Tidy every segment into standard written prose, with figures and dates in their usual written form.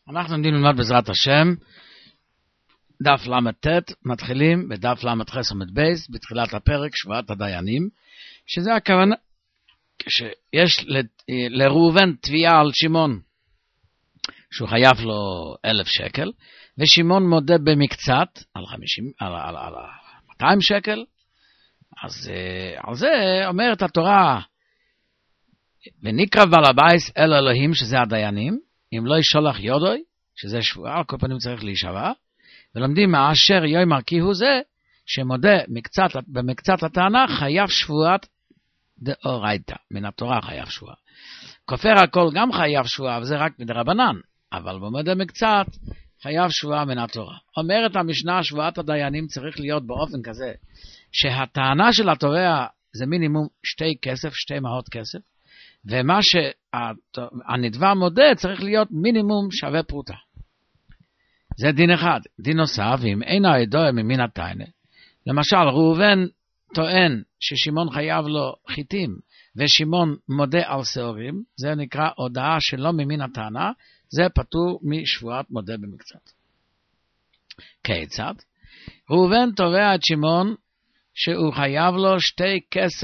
אנחנו עומדים ללמוד בעזרת השם, דף למ"ט, מתחילים בדף למ"ח עמוד בייס, בתחילת הפרק שבועת הדיינים, שזה הכוונה, כשיש לראובן תביעה על שמעון, שהוא חייב לו 1,000 שקל, ושמעון מודה במקצת, על 200 שקל, אז על זה אומרת התורה, ונקרב בעל הבייס אל אלוהים, שזה הדיינים, אם לא ישולח יודוי, שזה שבועה, על כל פנים צריך להישבע, ולומדים מאשר יאמר כי הוא זה, שמודה במקצת הטענה, חייב שבועת דאורייתא, מן התורה חייב שבועה. כופר הכל גם חייב שבועה, וזה רק מדרבנן, אבל במודה מקצת, חייב שבועה מן התורה. אומרת המשנה, שבועת הדיינים צריך להיות באופן כזה, שהטענה של התובע זה מינימום 2 כסף, 2 מעות כסף, ומה שהנדבע מודה צריך להיות מינימום שווה פרוטה. זה דין אחד. דין נוסף, אם אין העדו ממין הטענה, למשל ראובן טוען ששמעון חייב לו חיטים, ושמעון מודה על שעורים, זה נקרא הודעה שלא ממין הטענה, זה פטור משבועת מודה במקצת. כיצד? ראובן תובע את שמעון שהוא חייב לו 2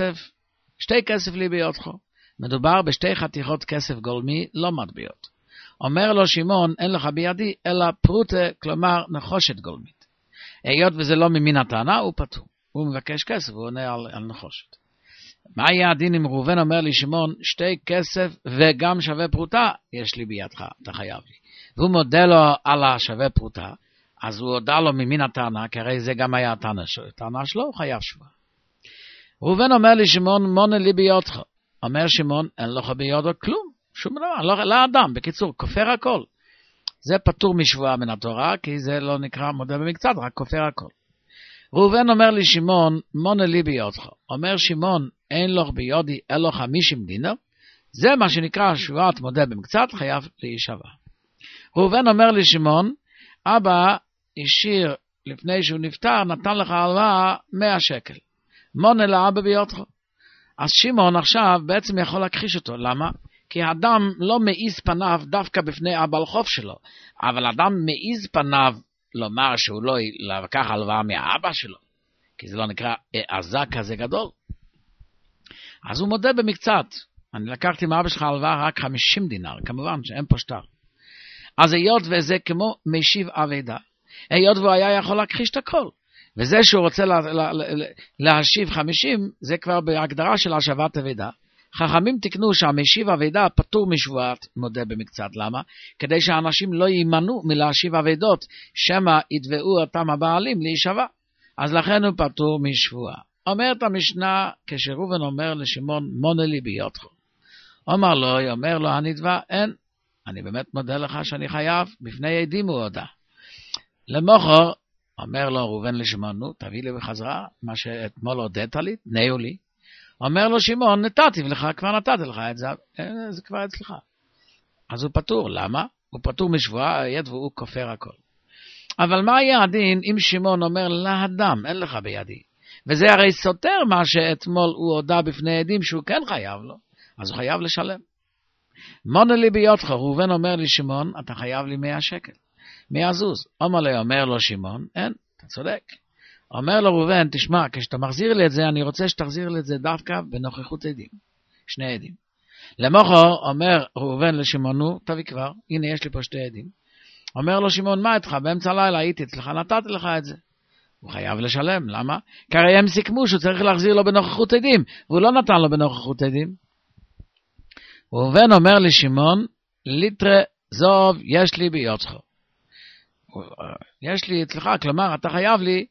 כסף לי ביותך. מדובר ב2 חתיכות כסף גולמי, לא מטבעות. אומר לו שמעון, אין לך בידי, אלא פרוטה, כלומר נחושת גולמית. היות וזה לא ממין הטענה, הוא פטור. הוא מבקש כסף, הוא עונה על נחושת. מה יהיה הדין אם ראובן אומר לי, שמעון, 2 כסף וגם שווה פרוטה, יש לי בידך, אתה חייב לי. והוא מודה לו על השווה פרוטה, אז הוא הודע לו ממין הטענה, כי הרי זה גם היה הטענה שלו, הוא חייב שבועה. ראובן אומר לי, שמעון, מונה לי בידך. אומר שמעון, אין לך בידו כלום, שום דבר, לא אדם, בקיצור, כופר הכל. זה פטור משבועה מן התורה, כי זה לא נקרא מודה במקצת, רק כופר הכל. ראובן אומר לי, שמעון, מונה לי בידך. אומר שמעון, אין לך בידי, אלא 50 דינר, זה מה שנקרא שבועת מודה במקצת, חייב להישבע. ראובן אומר לי, שמעון, אבא השאיר לפני שהוא נפטר, נתן לך הלוואה 100 שקל. מונה לאבא בידך. אז שמעון עכשיו בעצם יכול להכחיש אותו. למה? כי האדם לא מעיז פניו דווקא בפני הבעל חוב שלו, אבל אדם מעיז פניו לומר שהוא לא לקח הלוואה מהאבא שלו, כי זה לא נקרא עזה כזה גדול. אז הוא מודה במקצת, אני לקחתי מאבא שלך הלוואה רק 50 דינר, כמובן שאין פה שטר. אז היות וזה כמו משיב אבדה, היות והוא היה יכול להכחיש את הכל, וזה שהוא רוצה להשיב 50, זה כבר בהגדרה של השבת אבדה. חכמים תקנו שהמשיב אבדה פטור משבועת מודה במקצת. למה? כדי שהאנשים לא יימנעו מלהשיב אבדות, שמא יתבעו אותם הבעלים להישבע. אז לכן הוא פטור משבועה. אומרת המשנה, כשראובן אומר לשמעון, מונה לי בידך. אומר לו הנתבע, אין, אני באמת מודה לך שאני חייב, בפני עדים הוא הודה. למחר, אומר לו ראובן לשמעון, נו, תביא לי בחזרה, מה שאתמול הודית לי, תנאו לי. אומר לו שמעון, נתתי לך, כבר נתתי לך את זה, זה כבר אצלך. אז הוא פטור, למה? הוא פטור משבועה, היות והוא כופר הכל. אבל מה יהיה הדין אם שמעון אומר לאדם, אין לך בידי? וזה הרי סותר מה שאתמול הוא הודה בפני עדים שהוא כן חייב לו, אז הוא חייב לשלם. מונה לי בידך, ראובן אומר לי שמעון, אתה חייב לי 100 שקל. 100 זוז. אומר לו שמעון, אין, אתה צודק. אומר לו ראובן, תשמע, כשאתה מחזיר לי את זה, אני רוצה שתחזיר לי את זה דווקא בנוכחות עדים. 2 עדים. למחר אומר ראובן לשמעון, נו, תביא כבר, הנה יש לי פה 2 עדים. אומר לו שמעון, מה איתך? באמצע הלילה הייתי אצלך, נתתי לך את זה. הוא חייב לשלם, למה? כי הרי הם סיכמו שהוא צריך להחזיר לו בנוכחות עדים, והוא לא נתן לו בנוכחות עדים. ראובן אומר לשמעון, ליטרה זוב יש לי בידך. יש לי אצלך, כלומר, אתה חייב לי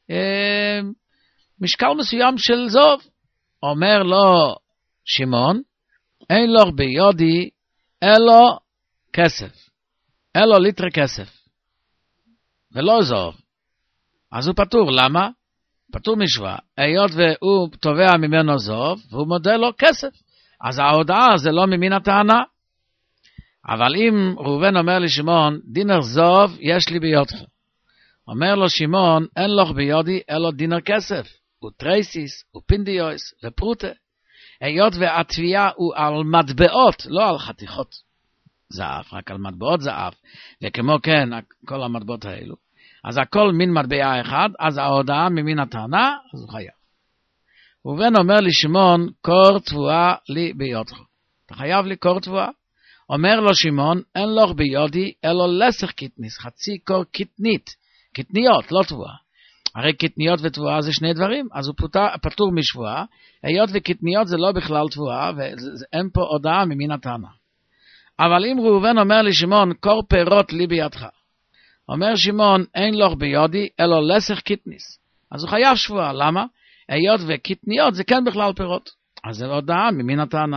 משקל מסוים של זוב. אומר לו שמעון, אין לך בידי אלו כסף, אלו ליטרה כסף, ולא זוב. אז הוא פטור, למה? פטור משבועה, היות והוא תובע ממנו זוב, והוא מודה לו כסף. אז ההודעה זה לא ממין הטענה. אבל אם ראובן אומר לשמעון, דינר זוב יש לי בידך. אומר לו שמעון, אין לך בידי אלא דינר כסף, וטרייסיס, ופינדיוס, ופרוטה. היות והתביעה הוא על מטבעות, לא על חתיכות. זהב, רק על מטבעות זהב, וכמו כן כל המטבעות האלו, אז הכל מין מטבע אחד, אז ההודעה ממין הטענה, אז הוא חייב. ראובן אומר לשמעון, קור תבואה לי ביודך. אתה חייב לי קור תבואה. אומר לו שמעון, אין לך ביודי, אלא לסך קטניס, חצי קור קטנית, קטניות, לא תבואה. הרי קטניות ותבואה זה שני דברים, אז הוא פטור משבואה, היות וקטניות זה לא בכלל תבואה, ואין פה הודעה ממין הטענה. אבל אם ראובן אומר לשמעון, קור פירות לי בידך, אומר שמעון, אין לך ביודי, אלא לסך קטניס. אז הוא חייב שבואה, למה? היות וקטניות זה כן בכלל פירות, אז זה הודעה ממין הטענה.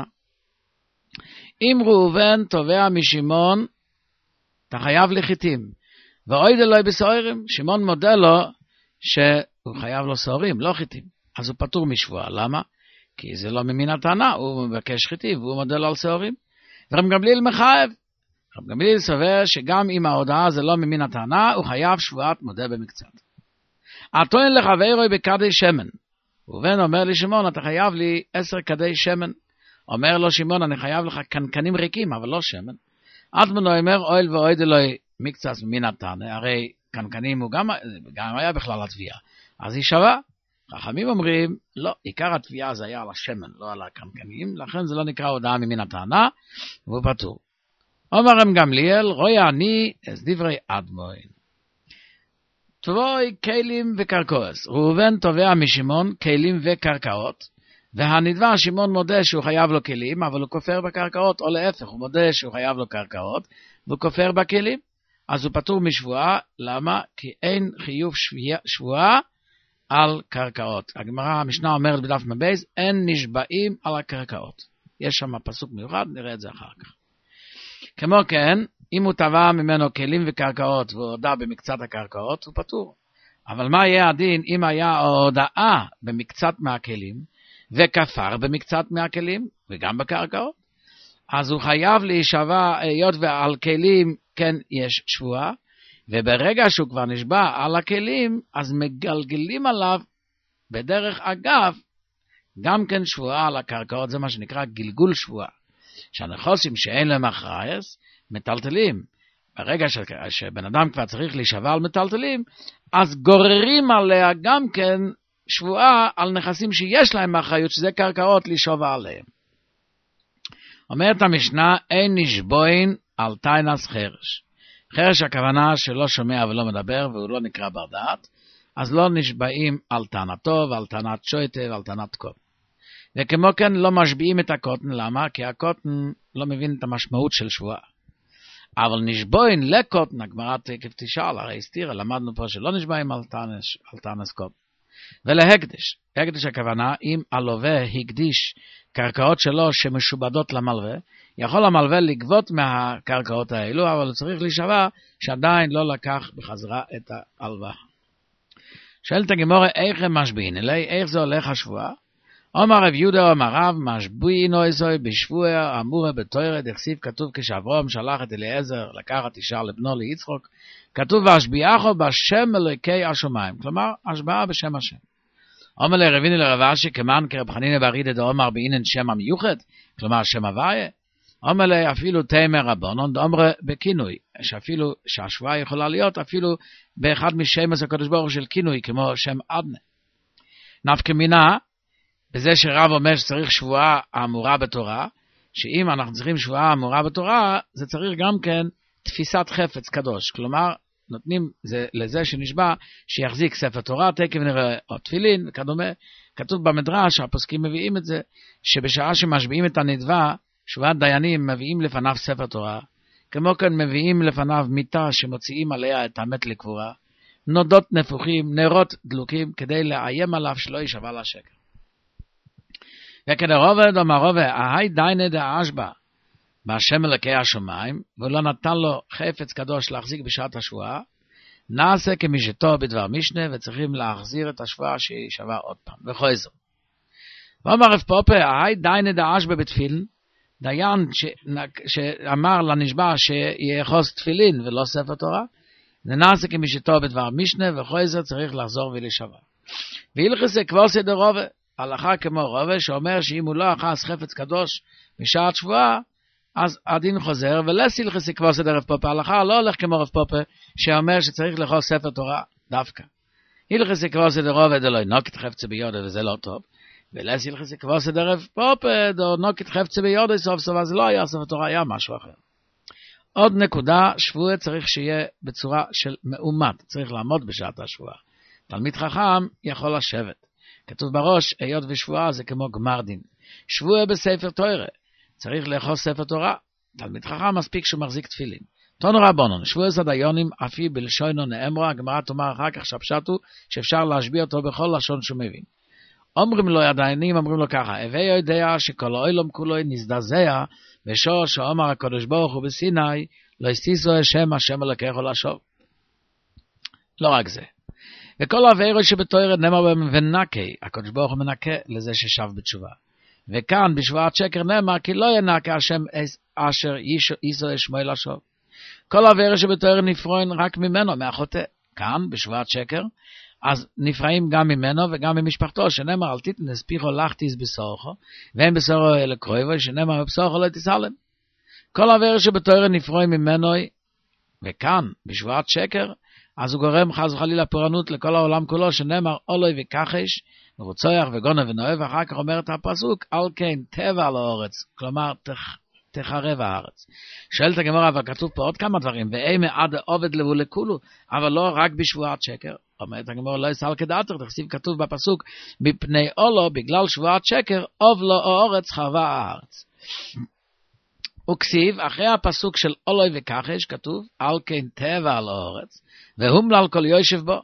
אם ראובן תובע משמעון, אתה חייב לחיטים, ואוי דלוי בסוהרים, שמעון מודה לו שהוא חייב לו סוהרים, לא חיטים. אז הוא פטור משבועה, למה? כי זה לא ממין הטענה, הוא מבקש חיטים, והוא מודה לו על סוהרים. ורב גמליאל מחייב. רב גמליאל סובר שגם אם ההודעה זה לא ממין הטענה, הוא חייב שבועת מודה במקצת. הטוען לחברו בקדי שמן. ראובן אומר לי שמעון, אתה חייב לי 10 כדי שמן. אומר לו שמעון, אני חייב לך קנקנים ריקים, אבל לא שמן. אדמונו אומר, אוהל ואוהד אלוהי מקצת ממין הטענה, הרי קנקנים הוא גם היה בכלל התביעה. אז היא שווה. חכמים אומרים, לא, עיקר התביעה זה היה על השמן, לא על הקנקנים, לכן זה לא נקרא הודעה ממין הטענה, והוא פטור. אומר רב גמליאל, רואי אני אז דברי אדמוין. תבואי כלים וקרקעות. ראובן תובע משמעון כלים וקרקעות, והנדבע שמעון מודה שהוא חייב לו כלים, אבל הוא כופר בקרקעות, או להפך, הוא מודה שהוא חייב לו קרקעות, והוא כופר בכלים. אז הוא פטור משבועה, למה? כי אין חיוב שבועה על קרקעות. הגמרא, המשנה אומרת בדף מבייס, אין נשבעים על הקרקעות. יש שם פסוק מיוחד, נראה את זה אחר כך. כמו כן, אם הוא תבע ממנו כלים וקרקעות, והוא הודע במקצת הקרקעות, הוא פטור. אבל מה יהיה הדין אם היה הודעה במקצת מהכלים, וכפר במקצת מהכלים, וגם בקרקעות? אז הוא חייב להישבע, היות ועל כלים כן יש שבועה, וברגע שהוא כבר נשבע על הכלים, אז מגלגלים עליו בדרך אגב, גם כן שבועה על הקרקעות, זה מה שנקרא גלגול שבועה. שהנחוסים שאין להם אחרייס, מטלטלים. ברגע שבן אדם כבר צריך להישבע על מטלטלים, אז גוררים עליה גם כן שבועה על נכסים שיש להם אחריות, שזה קרקעות להישבע עליהם. אומרת המשנה, אין נשבוין על תיינס חרש. חרש הכוונה שלא שומע ולא מדבר, והוא לא נקרא בר דעת, אז לא נשבעים על טענתו ועל טענת שויטה ועל טענת קוטן. וכמו כן לא משביעים את הקוטן, למה? כי הקוטן לא מבין את המשמעות של שבועה. אבל נשבוין לקוטן, הגמרא תקף תשאל, הרי הסתירה, למדנו פה שלא נשבעים על טענס קוטן. ולהקדש, הקדש הכוונה, אם הלווה הקדיש קרקעות שלו שמשובדות למלווה, יכול המלווה לגבות מהקרקעות האלו, אבל הוא צריך להישבע שעדיין לא לקח בחזרה את ההלוואה. שואלת הגמרא, איך הם משביעים אלי? איך זה הולך השבועה? אומר רב יהודה אמר רב, משבועין אויסוי בשבוע אמורה בתורה, דכתיב כתוב כשאברהם שלח את אליעזר לקחת אישה לבנו ליצחוק, כתוב והשביעךו בשם אלוקי השמיים, כלומר השבעה בשם השם. אומר לרביני לרב אשי כמן כרב חנינא בר חייא דאמר בעינן שם המיוחד, כלומר שם הוויה. אומר לי אפילו תימא רבנן דאמר בכינוי, שאפילו שהשבועה יכולה להיות אפילו באחד משמות הקדוש ברוך הוא של כינוי, כמו שם אדנה. נפקא מינה בזה שרב אומר שצריך שבועה האמורה בתורה, שאם אנחנו צריכים שבועה האמורה בתורה, זה צריך גם כן תפיסת חפץ קדוש. כלומר, נותנים לזה שנשבע שיחזיק ספר תורה, תקף נראה או תפילין וכדומה. כתוב במדרש, הפוסקים מביאים את זה, שבשעה שמשביעים את הנדבה, שבועת דיינים מביאים לפניו ספר תורה, כמו כן מביאים לפניו מיטה שמוציאים עליה את המת לקבורה, נודות נפוחים, נרות דלוקים, כדי לאיים עליו שלא יישבע לשקר. וכדרובד אומר רובד, ההי דיינה דאשבע, בהשם אלוקי השמיים, ולא נתן לו חפץ קדוש להחזיק בשעת השבועה, נעשה כמשתו בדבר משנה, וצריכים להחזיר את השבועה שישבע עוד פעם, וחוזר. ואומר רב פופה, ההי דיינה דאשבע בתפילין, דיין שאמר לנשבע שיאחוז תפילין ולא ספר תורה, נעשה כמשתו בדבר משנה, וחוזר צריך לחזור ולשבע. והלכסה כבוסי דרובד, הלכה כמו רובד שאומר שאם הוא לא אחז חפץ קדוש בשעת שבועה, אז הדין חוזר, ולסילכס כבוסד ערב פופה, ההלכה לא הולך כמו ערב פופה, שאומר שצריך לאכול ספר תורה דווקא. הלכס כבוסד ערב דלוי נוקט חפצה ביודו, וזה לא טוב. ולסילכס כבוסד ערב פופה, דו נוקט חפצה ביודו סוף סוף, אז לא היה ספר תורה, היה משהו אחר. עוד נקודה, שבועה צריך שיהיה בצורה של מאומת, צריך לעמוד בשעת השבועה. תלמיד חכם יכול לשבת. כתוב בראש, היות ושבועה זה כמו גמר דין. שבועה בספר תורה, צריך לאכול ספר תורה. תלמיד חכם מספיק שהוא מחזיק תפילין. תנו רבונון, שבועה סדיונים, אפי בלשונו נאמרה, הגמרא תאמר אחר כך שפשטו, שאפשר להשביע אותו בכל לשון שהוא מבין. אומרים לו הדיינים, אומרים לו ככה, הווי יודע שכל העולם כולו נזדעזע, ושור שאומר הקדוש ברוך הוא בסיני, לא יסיסו השם אלוקיך לשוב. לא רק זה. וכל העבירות שבתורה נאמר בהם ונקי, הקדוש ברוך הוא מנקה לזה ששב בתשובה. וכאן בשבועת שקר נאמר כי לא ינקה השם אשר ייסו שמו לשוב. כל העבירות שבתורה נפרוין רק ממנו, מהחוטא. כאן בשבועת שקר, אז נפרעים גם ממנו וגם ממשפחתו, שנאמר אל תיתן לספיחו לחתיס בסורכו, ואין בסורכו לקרויבו, שנאמר בסורכו לא תסלם. כל העבירות שבתורה נפרוין ממנו, וכאן בשבועת שקר, אז הוא גורם חס וחלילה פורענות לכל העולם כולו, שנאמר אולוי וכחש, ורוצח וגונב ונואב, ואחר כך אומר את הפסוק, על כן טבע על הארץ, כלומר תחרב הארץ. שואלת הגמרא, אבל כתוב פה עוד כמה דברים, ואימה עד עובד לבו לכולו, אבל לא רק בשבועת שקר. אומרת הגמרא, לא יסל כדעתר, תכסיב כתוב בפסוק, מפני אולו, בגלל שבועת שקר, אוב לו הארץ חרבה הארץ. וכסיב, אחרי הפסוק של אולוי וכחש, כתוב, על כן טבע על הארץ, והומלל כל יושב בו.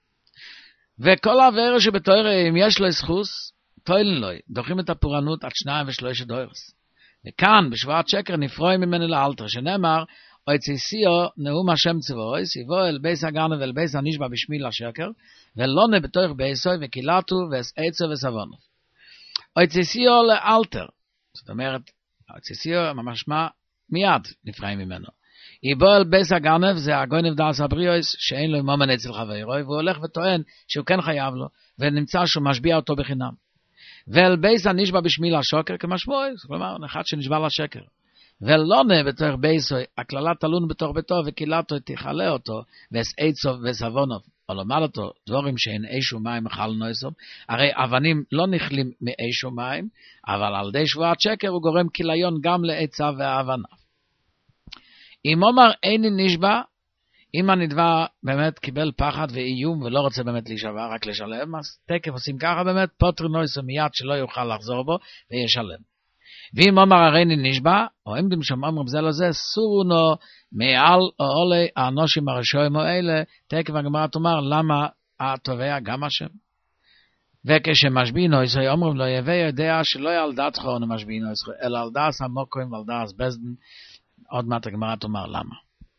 וכל העבירה שבתורה, אם יש לו זכוס, תוילן לו, דוחים את הפורענות עד 2 ו3 דורס. וכאן, בשבועת שקר, נפרוי ממנו לאלתר, שנאמר, אויציסיו נאום השם צבאויס, יבוא אל בייס הגרנה ואל בייס הנשבע בשמיל השקר, ולונה בתוך בייסוי וקילתו ואסעצו וסבונו. אויציסיו לאלתר, זאת אומרת, אויציסיו ממש מה מיד נפרעים ממנו. יבוא אל בייס הגרנב, זה הגונב דאס הבריאויס, שאין לו מומן אצל חברוי, והוא הולך וטוען שהוא כן חייב לו, ונמצא שהוא משביע אותו בחינם. ואל בייס הנשבע בשמיל השקר כמשמעויס, כלומר, אחד שנשבע לשקר. ולונה בתוך בייסוי, הכללה תלון בתוך ביתו, וקילתו תכלה אותו, ואסעצו וסבונוב, או לומר אותו, דבורים שאין אש ומים אכל נויסום, הרי אבנים לא נכלים מאש ומים, אבל על די שבועת שקר הוא גורם כיליון גם לעצה והאבנה. אם אומר איני נשבע, אם הנדבע באמת קיבל פחד ואיום ולא רוצה באמת להישבע, רק לשלם, אז תקף עושים ככה באמת, פוטר נויסום מיד שלא יוכל לחזור בו וישלם. ואם אומר הריני נשבע, או עמדים שם אומרים זה לזה, סורונו מעל או עולי האנושים הרשויים או אלה, תקף הגמרא תאמר, למה התובע גם השם? וכשמשביעינו ישראל, אומרים לו, יווה יודע שלא יהיה על דעת חורנו משביעינו ישראל, אלא על דעת המוקרים ועל דעת בזדן, עוד מעט הגמרא תאמר למה.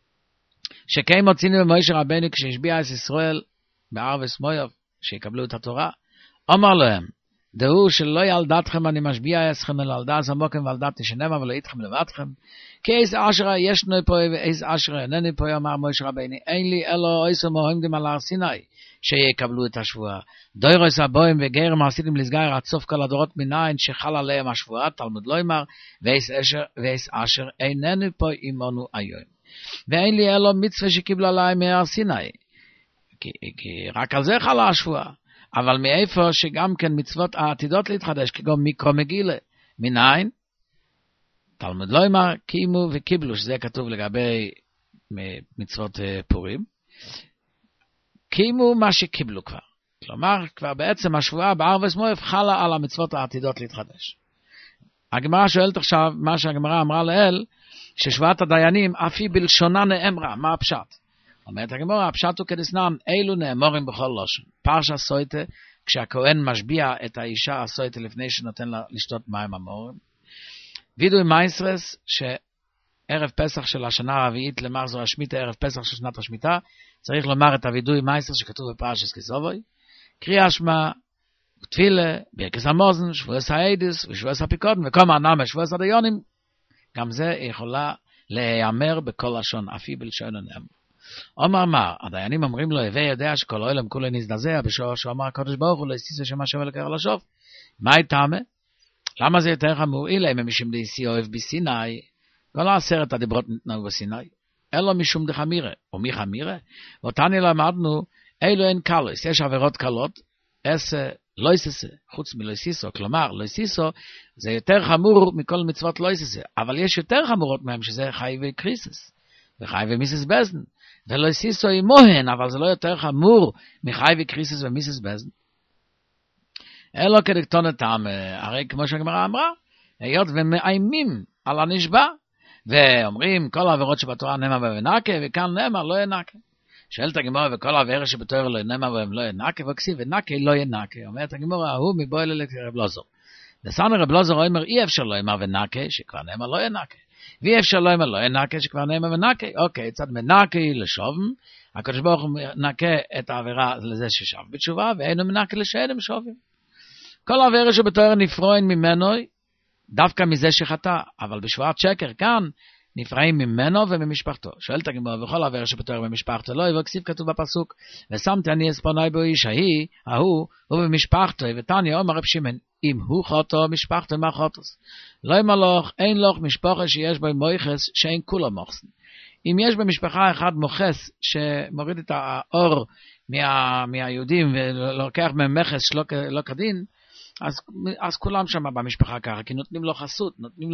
שכן מוצינו במוישה רבנו כשהשביע את ישראל בערבס מויוב, שיקבלו את התורה, אומר להם, דעו שלא יהיה על דעתכם אני משביע אתכם אלא על דעת המוקרים ועל דעת שנאמר ולא איתכם לבדכם, כי איזה אשרה ישנו פה ואיזה אשרה אינני פה, אמר מוישה רבנו, אין לי אלא איסו מוהמדים על הר סיני, שיקבלו את השבועה. דוירוס הבוים וגרם עשיתם לסגר עד סוף כל הדורות מניין שחל עליהם השבועה, תלמוד לא אמר, ואיס אשר אינני פה עמנו היום. ואין לי אלא מצווה שקיבלו עליהם מהר סיני, כי רק על זה חלה השבועה. אבל מאיפה שגם כן מצוות העתידות להתחדש, כגון מיקרו מגילה, מניין? תלמוד לא אמר, קיימו וקיבלו, שזה כתוב לגבי מצוות פורים, קיימו מה שקיבלו כבר. כלומר, כבר בעצם השבועה בערבס מויב חלה על המצוות העתידות להתחדש. הגמרא שואלת עכשיו, מה שהגמרא אמרה לאל, ששבועת הדיינים, אפי בלשונה נאמרה, מה הפשט? אומרת הגמרא, הפשט הוא כדסנן, אילו נאמרים בכל לושן. פרשה סויטה, כשהכהן משביע את האישה הסויטה לפני שנותן לה לשתות מים אמורים. וידוי מייסרס, שערב פסח של השנה הרביעית למחזור השמיטה, ערב פסח של שנת השמיטה, צריך לומר את הוידוי מייסרס שכתוב בפרשס כסובוי, קריאה שמע, תפילה, ברכס המוזן, שבועס האידיס ושבועס הפיקודן, וכל הנאמה שבועס הדיונים, גם זה יכולה להיאמר בכל לשון, אפי בלשון הנאמר. אומר מה, הדיינים אומרים לו, הווה יודע שכל העולם כולו נזדעזע בשעה שאמר הקדוש ברוך הוא לא יסיסו שם השם אלוקיך לשוב. מה איתמה? למה זה יותר חמור? אילה אם משום דאיסי אוהב בסיני, כל 10 הדיברות ניתנו בסיני, אלו משום דחמירה, ומי חמירה? ואותני למדנו, אלו אין קלוס, יש עבירות קלות, לא יססה, חוץ מלא יסיסו, כלומר, לא יסיסו, זה יותר חמור מכל מצוות לא יססה, אבל יש יותר חמורות מהם, שזה חי וקריסס, וחי ומיסס בזן, ולא יסיסו עמוהן, אבל זה לא יותר חמור מחי וקריסס ומיסס בזן. אלו כדקטון הטעם, הרי כמו שהגמרא אמרה, היות ומאיימים על הנשבע, ואומרים כל העבירות שבתורה נאמר ונקה, וכאן נאמר לא ינקה. שואלת הגמרא, וכל העבירה שבתורה לא נאמר והם לא ינקה, וכסיב ונקה לא ינקה. אומרת הגמרא, הוא מבועל אל רב לוזור. וסענו רב לוזור אומר, אי אפשר לא יאמר ונקה, שכבר נאמר לא ינקה. ואי אפשר לא יאמר לא ינקה, שכבר נאמר ונקה. אוקיי, צד מנקה לשובם, הקדוש ברוך הוא מנקה את העבירה לזה ששב בתשובה, ואינו מנקה לשאינם שובים. כל העבירה שבתורה נפרעים ממנו, דווקא מזה שחטא, אבל בשבועת שקר כאן, נפרעים ממנו וממשפחתו. שואלת הגמרא, וכל עבירה שבתורה במשפחתו לא, וכסיב כתוב בפסוק, ושמתי אני אספוני בו איש ההוא, ובמשפחתו, ותניא אומר רב שמעון, אם הוא חוטא, משפחתו מה חוטוס. לא ימלוך, אין לוך משפחה שיש בו מויחס, שאין כולו מוחסן. אם יש במשפחה אחד מוחס, שמוריד את האור מהיהודים, ולוקח מהם מכס שלא כדין, אז כולם שם במשפחה ככה, כי נותנים לו חסות,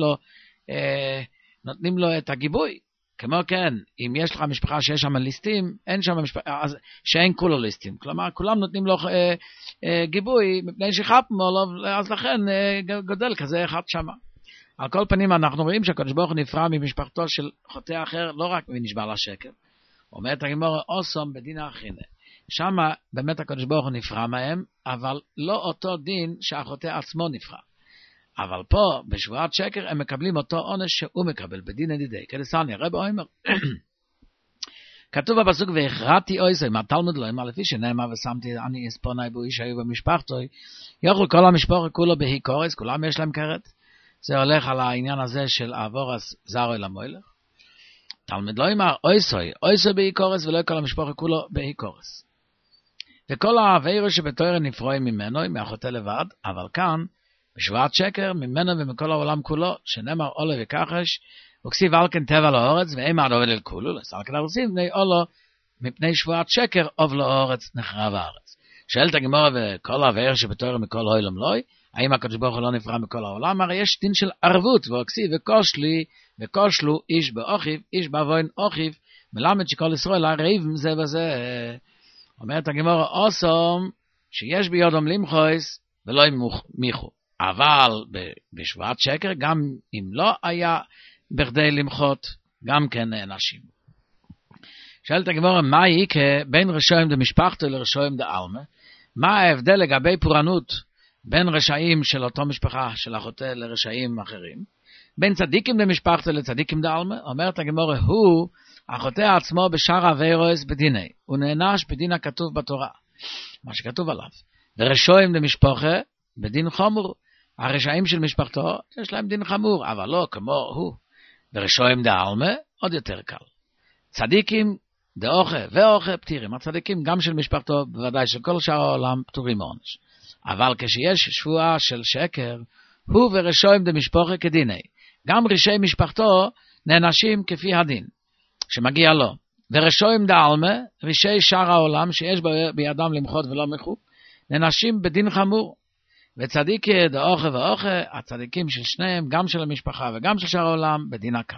נותנים לו את הגיבוי. כמו כן, אם יש לך משפחה שיש שם ליסטים, אין שם משפחה, אז שאין כולו ליסטים. כלומר, כולם נותנים לו גיבוי, מפני שחפמו לו, אז לכן גודל כזה אחד שם. על כל פנים, אנחנו רואים שהקדוש ברוך הוא נפרע ממשפחתו של חוטא אחר, לא רק ונשבע לשקר. אומרת הגמרא, אוסום בדין האחרונה. שם באמת הקדוש ברוך הוא נפרע מהם, אבל לא אותו דין שהחוטא עצמו נפרע. אבל פה, בשבועת שקר, הם מקבלים אותו עונש שהוא מקבל, בדין ידידי. כדסניא, רב אומר, כתוב בפסוק, והכרעתי אויסוי, מהתלמוד לא אמר, לפי שנאמר, ושמתי אני אספוני בו איש היו במשפחתו, יאכלו כל המשפחה כולו בהי קורס, כולם יש להם כרת. זה הולך על העניין הזה של אבורס זרו אל המוילך. תלמוד לא אמר, אויסוי בהי קורס, ולא כל המשפחה כולו בהי קורס. וכל העבירה שבתורה נפרעים ממנו, מהחוטא לבד, אבל כאן, בשבועת שקר, ממנו ומכל העולם כולו, שנאמר אולה וכחש, וכסיב על כן טבע לאורץ, ואימא עובד אל כולו, לסל כלל עושים, בני אולו, מפני שבועת שקר, אוב לאורץ, נחרב הארץ. שואלת הגמרא, וכל העבירה שבתורה מכל העולם לא, האם הקדוש ברוך הוא לא נפרע מכל העולם? הרי יש דין של ערבות, וכסיב וכושלו, איש באחיו, איש באבוין אחיו, מלמד שכל ישראל הריב זה וזה. אומרת הגמרא, אוסום, שיש ביודום למחויס, ולא מיחו. אבל בשבועת שקר, גם אם לא היה בכדי למחות, גם כן נענשים. שאלת הגמרא, מה יקרה בין רשעים דמשפחתו לרשעים דעלמא? מה ההבדל לגבי פורענות בין רשעים של אותו משפחה של החוטא לרשעים אחרים? בין צדיקים דמשפחתו לצדיקים דעלמא? אומרת הגמרא, הוא החוטא עצמו בשאר עבירות בדיני, הוא נענש בדין הכתוב בתורה, מה שכתוב עליו. ורשעים דמשפחה בדין חמור. הרשעים של משפחתו יש להם דין חמור, אבל לא כמו הוא. ורשעים דעלמא עוד יותר קל. צדיקים דאוכה ואוכה פטירים. הצדיקים גם של משפחתו, בוודאי של כל שאר העולם, פטורים מעונש. אבל כשיש שבועה של שקר, הוא ורשעים דמשפחה כדיני. גם רשעי משפחתו נענשים כפי הדין שמגיע לו. ורשעים דעלמא, רשעי שאר העולם שיש בידם למחות ולא מחו, נענשים בדין חמור. וצדיקי דאוכה ואוכה, הצדיקים של שניהם, גם של המשפחה וגם של שאר העולם, בדין הקל.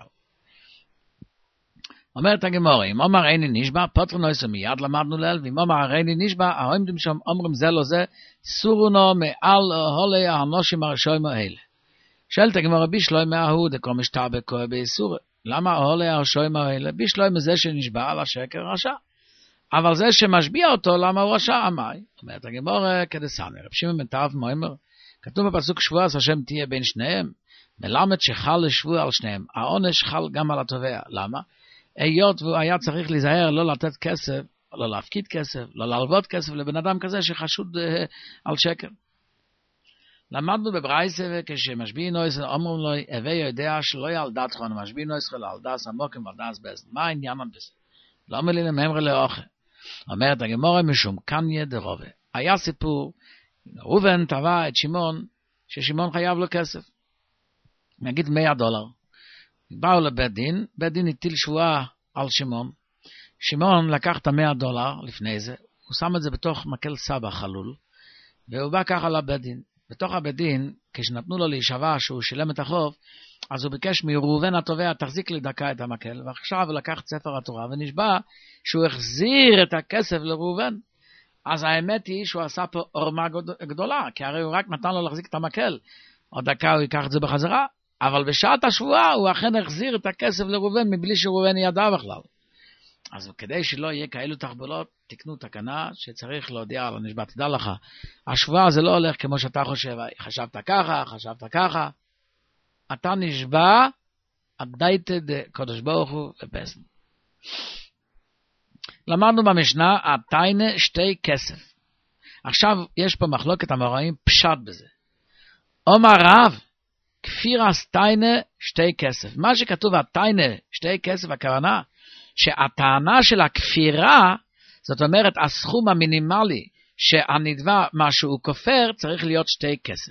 אומרת הגמרא, אם אומר איני נשבע, פוטר נויסו מיד למדנו ליל, ואם אומר איני נשבע, העומדים שם אומרים זה לא זה, סורונו מעל הולי האנושים הרשעים האלה. שאלת הגמרא, בישלוי מההוא דקו משתבק כהה באיסור. למה הולי הרשעים האלה? בישלוי מזה שנשבע על השקר רשע. אבל זה שמשביע אותו, למה הוא רשע? עמי. אומרת הגמרא כדסניא, רב שמעון בן טרף מאמר, כתוב בפסוק שבועה השם תהיה בין שניהם, מלמד שחל לשבוע על שניהם. העונש חל גם על התובע. למה? היות והוא היה צריך להיזהר לא לתת כסף, לא להפקיד כסף, לא להלוות כסף לבן אדם כזה שחשוד על שקר. למדנו בברייתא, כשמשביעים נויס אומרים לו, הווי יודע שלא יהיה על דעת חון, משביעים נויס אלא על דעת עמוקים ועל דעת בזן. מה העניין בזה? לא מלינים ממרא לאוכל. אומרת הגמרא משום קניה דרובה. היה סיפור, ראובן תבע את שמעון, ששמעון חייב לו כסף. נגיד $100. באו לבית דין, בית דין הטיל שבועה על שמעון. שמעון לקח את $100 לפני זה, הוא שם את זה בתוך מקל סבא חלול, והוא בא ככה לבית דין. בתוך הבית דין, כשנתנו לו להישבע שהוא שילם את החוב, אז הוא ביקש מראובן התובע, תחזיק לי דקה את המקל, ועכשיו הוא לקח את ספר התורה ונשבע שהוא החזיר את הכסף לראובן. אז האמת היא שהוא עשה פה עורמה גדולה, כי הרי הוא רק נתן לו להחזיק את המקל, עוד דקה הוא ייקח את זה בחזרה, אבל בשעת השבועה הוא אכן החזיר את הכסף לראובן מבלי שראובן ידע בכלל. אז כדי שלא יהיה כאלו תחבולות, תקנו תקנה שצריך להודיע על הנשבע. תדע לך, השבועה זה לא הולך כמו שאתה חושב, חשבת ככה, אתה נשבע, עדייתא דקדוש ברוך הוא ופסל. למדנו במשנה, התיינה שתי כסף. עכשיו יש פה מחלוקת המוראים פשט בזה. אומר רב, כפירס תיינה שתי כסף. מה שכתוב התיינה שתי כסף, הכוונה שהטענה של הכפירה, זאת אומרת הסכום המינימלי שהנדבה מה שהוא כופר, צריך להיות שתי כסף.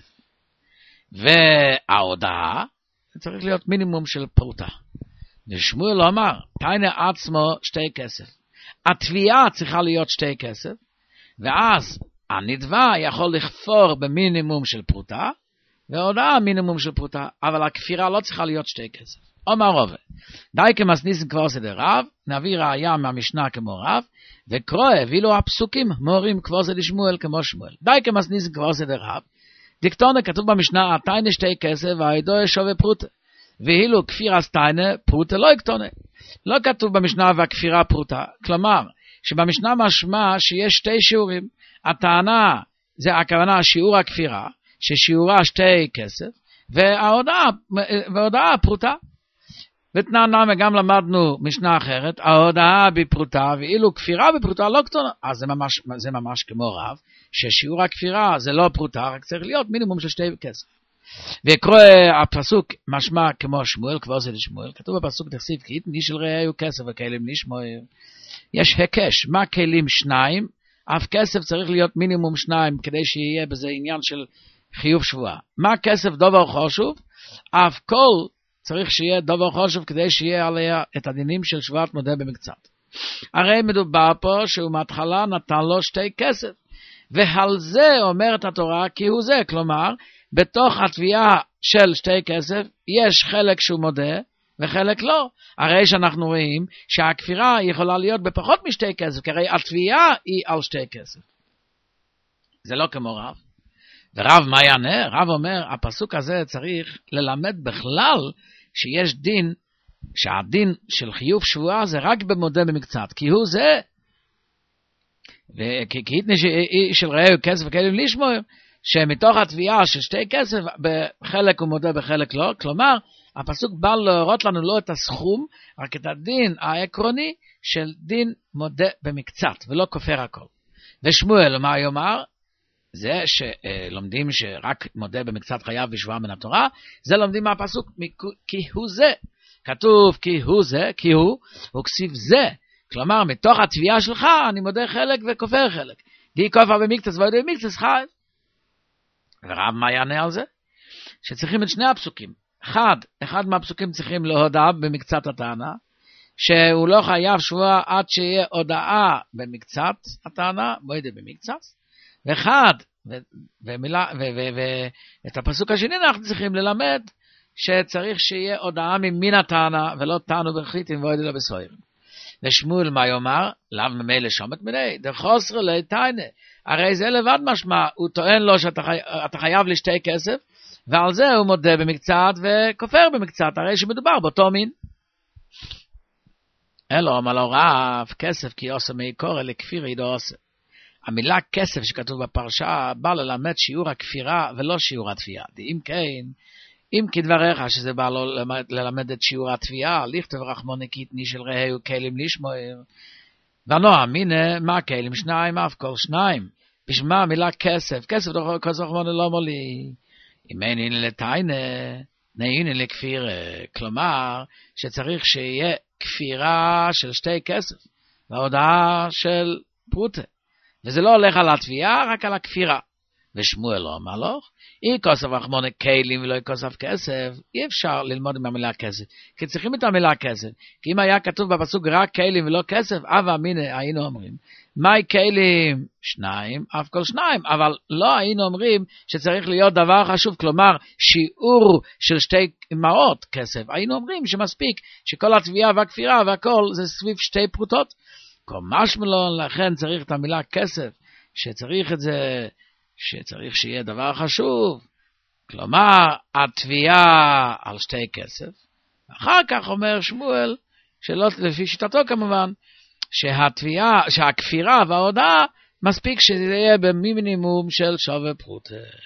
וההודעה צריך להיות מינימום של פרוטה. ושמואל אמר, תיינה עצמו שתי כסף. התביעה צריכה להיות שתי כסף, ואז הנדבה יכול לכפור במינימום של פרוטה, וההודעה מינימום של פרוטה, אבל הכפירה לא צריכה להיות שתי כסף. אומר רב, די כמסניסן כבר סדר רב, נביא ראיה מהמשנה כמו רב, וקרוא, ואילו הפסוקים מורים כבר סדר שמואל כמו שמואל. די כמסניסן כבר סדר רב, דיקטונה כתוב במשנה, התיינה שתי כסף, והעדו שווה פרוטה. ואילו כפירה תיינה, פרוטה לא יקטונה. לא כתוב במשנה והכפירה פרוטה. כלומר, שבמשנה משמע שיש שתי שיעורים. הטענה זה הכוונה שיעור הכפירה, ששיעורה שתי כסף, וההודעה פרוטה. ותנענה גם למדנו משנה אחרת, ההודעה בפרוטה, ואילו כפירה בפרוטה לא קטונה. אז זה ממש כמו רב, ששיעור הכפירה זה לא פרוטה, רק צריך להיות מינימום של שתי כסף. ויקרוא הפסוק משמע כמו שמואל, כבר זה לשמואל, כתוב בפסוק תכסיב, כי איתני של רעהו כסף וכלים לשמואל. יש הקש, מה כלים שניים, אף כסף צריך להיות מינימום שניים, כדי שיהיה בזה עניין של חיוב שבועה. מה כסף דובר חשוב, אף כל צריך שיהיה דובר חשוב, כדי שיהיה עליה את הדינים של שבועת מודה במקצת. הרי מדובר פה שהוא מההתחלה נתן לו שתי כסף, ועל זה אומרת התורה כי הוא זה, כלומר, בתוך התביעה של שתי כסף, יש חלק שהוא מודה, וחלק לא. הרי שאנחנו רואים שהכפירה יכולה להיות בפחות משתי כסף, כי הרי התביעה היא על שתי כסף. זה לא כמו רב. ורב מה יענה? רב אומר, הפסוק הזה צריך ללמד בכלל שיש דין, שהדין של חיוב שבועה זה רק במודה במקצת, כי הוא זה, וכי איתני של רעהו כסף וכלים לשמואל, שמתוך התביעה של שתי כסף, בחלק הוא מודה בחלק לא, כלומר, הפסוק בא להראות לנו לא את הסכום, רק את הדין העקרוני של דין מודה במקצת, ולא כופר הכל. ושמואל, מה יאמר? זה שלומדים שרק מודה במקצת חייב בשבועה מן התורה, זה לומדים מהפסוק, כי הוא זה. כתוב כי הוא זה, כי הוא כסיב זה. כלומר, מתוך התביעה שלך, אני מודה חלק וכופר חלק. די כופר במקצת ועוד במקצת חייב. ורב מה יענה על זה? שצריכים את שני הפסוקים. אחד מהפסוקים צריכים להודעה במקצת הטענה, שהוא לא חייב שבועה עד שיהיה הודעה במקצת הטענה, מועדה במקצת, ואת הפסוק השני אנחנו צריכים ללמד, שצריך שיהיה הודעה ממין הטענה, ולא טענו ברחיתים ועוד אלא בסוירים. ושמואל מה יאמר? לאו ממילא שומת מיני, דחוסר לי תיינה. הרי זה לבד משמע, הוא טוען לו שאתה חייב לשתי כסף, ועל זה הוא מודה במקצת וכופר במקצת, הרי שמדובר באותו מין. אלו, אמר לו רב, כסף כי עושה מעיקור, אלה כפיר ידו עושה. המילה כסף שכתוב בפרשה, בא ללמד שיעור הכפירה ולא שיעור התביעה. אם כן, אם כדבריך שזה בא ללמד את שיעור התביעה, לכתוב רחמוני קיתני של רעהו כלים לשמואל. ונועם, הנה, מה כלים? שניים, אף כל שניים. בשביל מה המילה כסף? כסף כזו רחמוני לא מולי. אם אין הנה לתיינה, נהנה לכפיר. כלומר, שצריך שיהיה כפירה של שתי כסף, וההודעה של פרוטה. וזה לא הולך על התביעה, רק על הכפירה. ושמואל לא אמר לו, אי כוסף אחמונה כלים ולא כוסף כסף, אי אפשר ללמוד עם המילה כסף, כי צריכים את המילה כסף, כי אם היה כתוב בפסוק רק כלים ולא כסף, אבא אמינה היינו אומרים, מהי כלים? 2, אף כל 2, אבל לא היינו אומרים שצריך להיות דבר חשוב, כלומר שיעור של 2 מעות כסף, היינו אומרים שמספיק שכל התביעה והכפירה והכל זה סביב 2 פרוטות, כל משמלון, לכן צריך את המילה כסף, שצריך את זה, שצריך שיהיה דבר חשוב, כלומר, התביעה על 2 כסף. אחר כך אומר שמואל, שלא לפי שיטתו כמובן, שהכפירה וההודעה, מספיק שזה יהיה במינימום של שווה פרוטה.